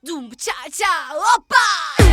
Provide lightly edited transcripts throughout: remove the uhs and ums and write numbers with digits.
Dum cha cha hoppa.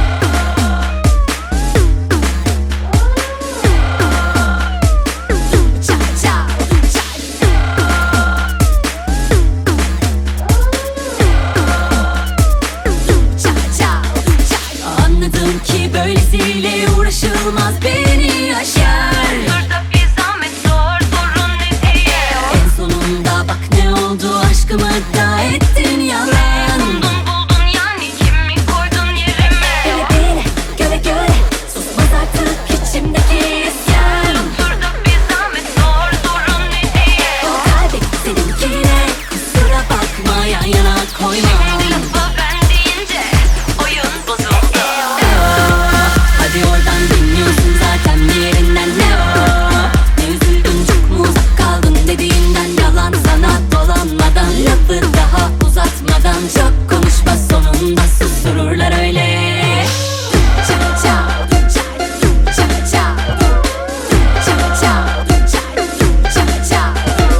Anladım ki böylesiyle uğraşılmaz, beni yaşar. Burada bir zahmet sor, sorun ne diye. En sonunda bak ne oldu, aşkımı da ettin yalan. Buldun yani, kimi koydun yerime. Beni göre göre susmaz artık içimdeki isyan. Burada bir zahmet sor, sorun ne diye. O kalbi seninkine, kusura bakma, yan yana koyma. Lafa ben deyince oyun bozuldu. Hadi oradan dinliyorsun zaten bir yerinden, ne o? Ne üzüldün, çok mu uzak kaldın dediğinden, yalan sana dolanmadan, lafı daha uzatmadan, çok konuşma sonunda sustururlar öyle. Cha cha cha cha cha cha cha cha cha.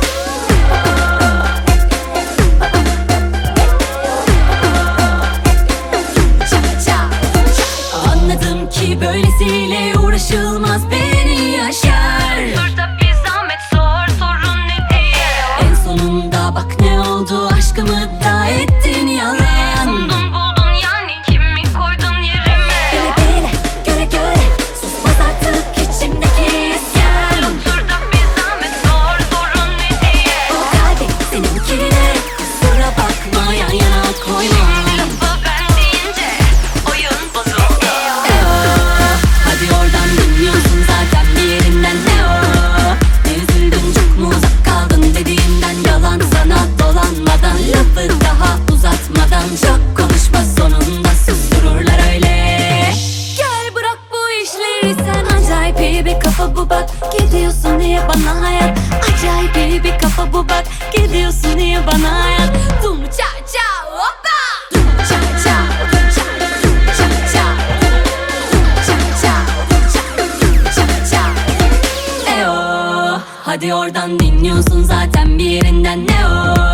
Anladım ki böylesiyle uğraşılmaz, beni yaşar. Burada bir zahmet sor, sorun ne diye. En sonunda bak ne oldu, aşkımı da ettin yalan. Buldun yani, kimi koydun yerime. Beni göre göre susmaz artık içimdeki isyan. Burada bir zahmet sor, sorun ne diye. O kalbi seninkine, kusura bakma, yan yana koyma. Lafa ben deyince oyun bozuldu. Hadi oradan dinliyorsun zaten bir yerinden, ne o? Ne üzüldün, çok mu uzak kaldın dediğinden, yalan sana dolanmadan, lafı daha uzatmadan, çok konuşma sonunda sustururlar öyle. Gel bırak bu işleri sen, acayip iyi bir kafa bu bak. Gidiyorsun niye bana hayat, acayip iyi bir kafa bu bak. Gidiyorsun niye bana hayat. Dum cha cha hoppa. Dum cha cha cha cha cha cha cha cha. Hadi oradan dinliyorsun zaten bir yerinden, ne o?